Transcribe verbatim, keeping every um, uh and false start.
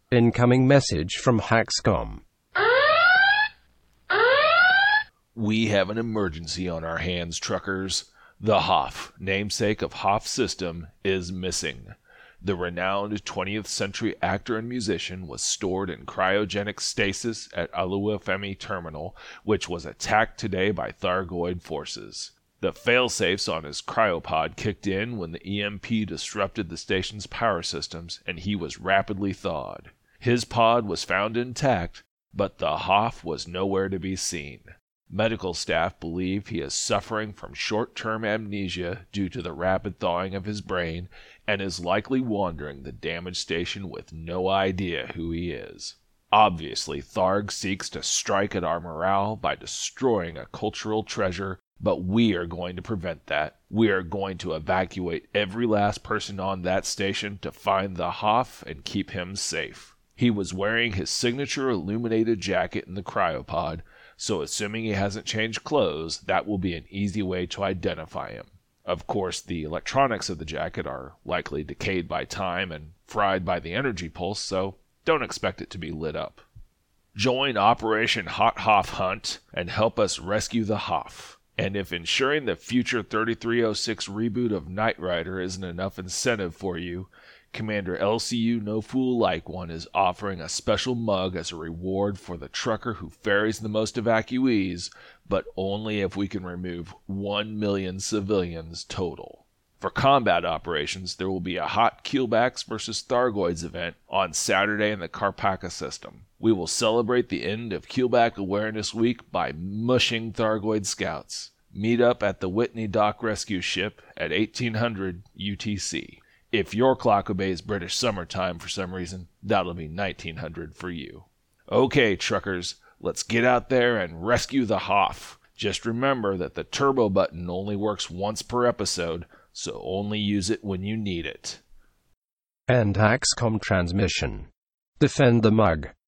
Incoming message from Haxcom. We have an emergency on our hands, truckers. The Hoff, namesake of Hoff System, is missing. The renowned twentieth century actor and musician was stored in cryogenic stasis at Oluwafemi Terminal, which was attacked today by Thargoid forces. The failsafes on his cryopod kicked in when the E M P disrupted the station's power systems, and he was rapidly thawed. His pod was found intact, but the Hoff was nowhere to be seen. Medical staff believe he is suffering from short-term amnesia due to the rapid thawing of his brain and is likely wandering the damaged station with no idea who he is. Obviously, Tharg seeks to strike at our morale by destroying a cultural treasure, but we are going to prevent that. We are going to evacuate every last person on that station to find the Hoff and keep him safe. He was wearing his signature illuminated jacket in the cryopod, so assuming he hasn't changed clothes, that will be an easy way to identify him. Of course, the electronics of the jacket are likely decayed by time and fried by the energy pulse, so don't expect it to be lit up. Join Operation Hot Hoff Hunt and help us rescue the Hoff. And if ensuring the future thirty-three oh six reboot of Knight Rider isn't enough incentive for you, Commander L C U No Fool Like One is offering a special mug as a reward for the trucker who ferries the most evacuees, but only if we can remove one million civilians total. For combat operations, there will be a Hot Keelbacks versus Thargoids event on Saturday in the Karpaka system. We will celebrate the end of Keelback Awareness Week by mushing Thargoid scouts. Meet up at the Whitney Dock Rescue Ship at eighteen hundred U T C. If your clock obeys British summertime for some reason, that'll be nineteen hundred for you. Okay, truckers, let's get out there and rescue the Hoff. Just remember that the turbo button only works once per episode, so only use it when you need it. End Haxcom transmission. Defend the mug.